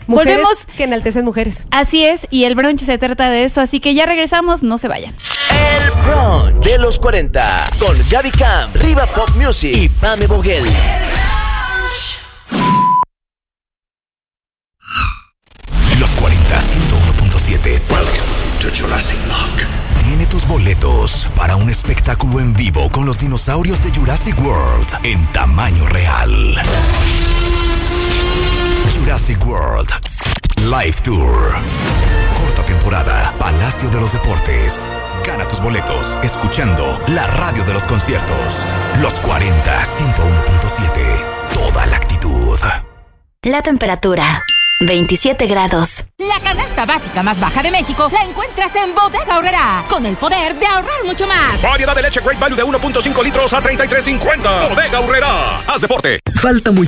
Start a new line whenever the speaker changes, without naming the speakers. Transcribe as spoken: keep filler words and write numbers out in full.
Mujeres
Volvemos.
que enaltecen mujeres.
Así es, y el brunch se trata de eso, así que ya regresamos, no se vayan.
El brunch de los cuarenta con Gaby Cam, Riva Pop Music y Pame Boguel.
Los cuarenta, ciento uno punto siete. Welcome to Jurassic Park. Tiene tus boletos para un espectáculo en vivo con los dinosaurios de Jurassic World en tamaño real. Jurassic World Live Tour. Corta temporada, Palacio de los Deportes. Gana tus boletos escuchando la radio de los conciertos. Los cuarenta, ciento uno punto siete. Toda la actitud.
La temperatura. veintisiete grados.
La canasta básica más baja de México la encuentras en Bodega Aurrerá, con el poder de ahorrar mucho más.
Variedad de leche Great Value de uno punto cinco litros a treinta y tres cincuenta. Bodega Aurrerá. Haz deporte.
Falta muy